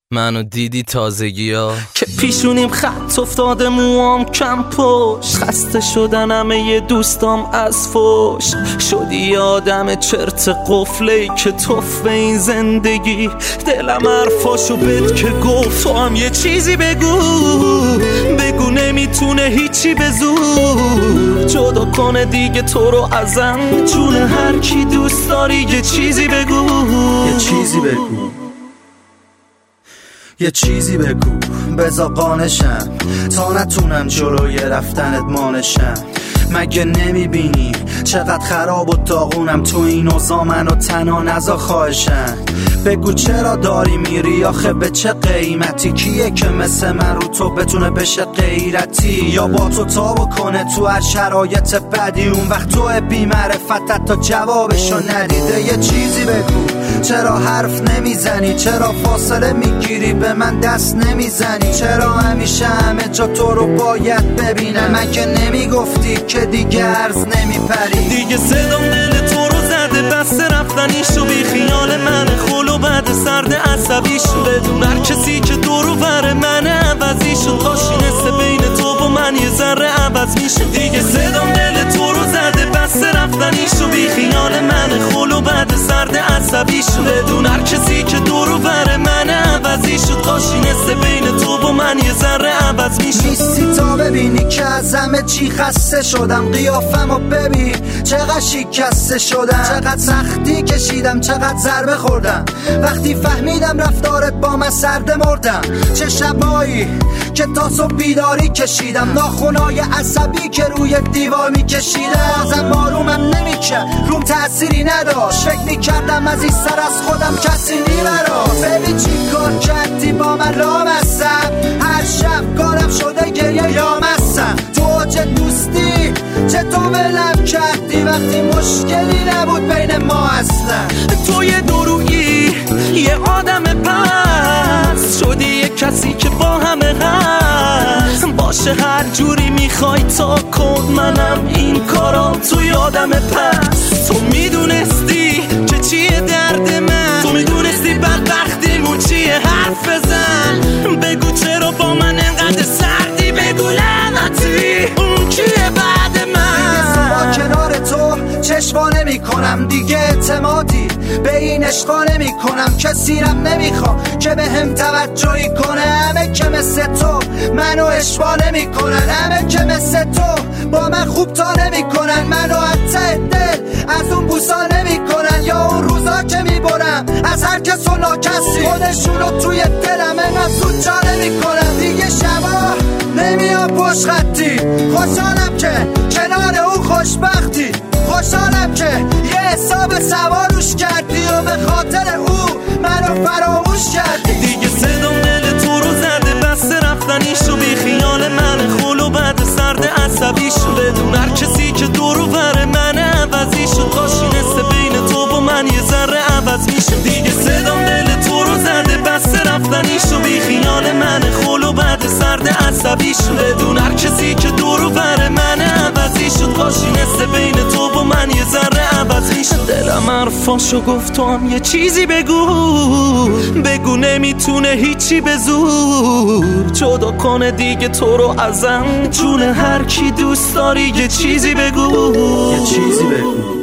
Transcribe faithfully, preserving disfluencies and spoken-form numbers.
منو دیدی تازگی ها که پیشونیم خط افتاده، موام کم پشت، خسته شدن همه ی دوستام از فوش. شدی آدم چرت قفلی که توف به این زندگی. دلم حرفاشو بد که گفت تو هم یه چیزی بگو، بگو نمیتونه هیچی به زور جدا کنه دیگه تو رو ازم. جون هر کی دوست داری یه چیزی بگو، یه چیزی بگو، یه چیزی بگو بزا قانشم تا نتونم جلوی رفتنت مانشم. مگه نمیبینی چقدر خراب و داغونم تو این اوضاع، منو تنها نزا خواهشم. بگو چرا داری میری آخه به چه قیمتی؟ کیه که مثل من رو تو بتونه بشه غیرتی، یا با تو تا بکنه تو هر شرایط بدی؟ اون وقت تو بی معرفتت تا جوابشو ندیده. یه چیزی بگو چرا حرف نمیزنی؟ چرا فاصله میگیری به من دست نمیزنی؟ چرا همیشه همه جا تو رو باید ببینم؟ مگه نمیگفتی که دیگه عرض نمیپری؟ دیگه صدام دل تو رو زده، بس رفتنیشو بی خیال من خل و بعد سرد عصبیشو. بدون هر کسی که دورو بره من عوضیشو، کاشینسته بین تو و من یه ذره عوض میشه. دیگه صدام دل تو رو زده، بس رفتنیشو بی خیال من خل و بعد سرد عصبیشو. بدون هر کسی که دورو بره من عوضیشو، کاشینسته بین تو و من یه ذره عوض میشه. نیستی تا ببینی که از همه چی خسته شدم، قیافمو ببین چقدر شکسته شدم، چقدر سختی کشیدم، چقدر ضربه خوردم. وقتی فهمیدم رفتارت با من سرده مردم. چه شبایی که تا صبح بیداری کشیدم، ناخونای عصبی که روی دیوار میکشیدم. ازم بارومم نمیکرد، روم تأثیری نداشت، فکر میکردم از این سر از خودم کسی نیمراست. ببین چی کار کردی با من لامستم، هر شب کارم شده گریه یا مستم. تو چه دوستی چطور ولم کردی وقتی مشکلی نبود بین ما اصلا؟ تو یه درویی یه آدم پس شدی، یه کسی که با همه هست باشه هر جوری میخوای تا کن، منم این کارا تو یادم پس. تو میدونستی که چیه درد من، تو میدونستی بدبختیمون چیه، حرف بزن بگو چرا با من انقدر سردی، بگو لعنتی اون کیه بعد من. کنار تو چشوا نمی کنم دیگه، اعتمادی به این عشقا نمی کنم. کسی رم نمیخوام که به هم توجهی کنه، همه که مثل تو منو اشوا نمی کنن، همه که مثل تو با من خوب تا نمی کنن، منو حتی دل از اون بوسا نمی کنن. یا اون روزا که می برم از هر کس و ناکسی، خودشونو توی دلم انقدر زود جا نمی کنن. دیگه شبا نمیام پشت خطی، خوشحالم که کنار اون خوشبختی، خوشحالم که یه حساب سواروش کردی و به خاطر او منو فراموش کردی. دیگه صدام دل تو رو زده، بس رفتنیشو بی خیال من خل و بعد سرد عصبیشو. بدون هر کسی که دورو بره من عوضیشو، کاشینسته بین تو و من یه ذره عوض میشه. دیگه صدام دل تو رو زده، بس رفتنیشو بی خیال من خل و بعد سرد عصبیشو. بدون هر کسی که دورو بره من عوضیشو، کاشینسته بین تو و من یه ذره عوض میشه. دلم حرفاشو گفت تو هم یه چیزی بگو، بگو نمیتونه هیچی به زور جدا کنه دیگه تو رو ازم. جون هر کی دوست داری یه چیزی بگو، یه چیزی بگو.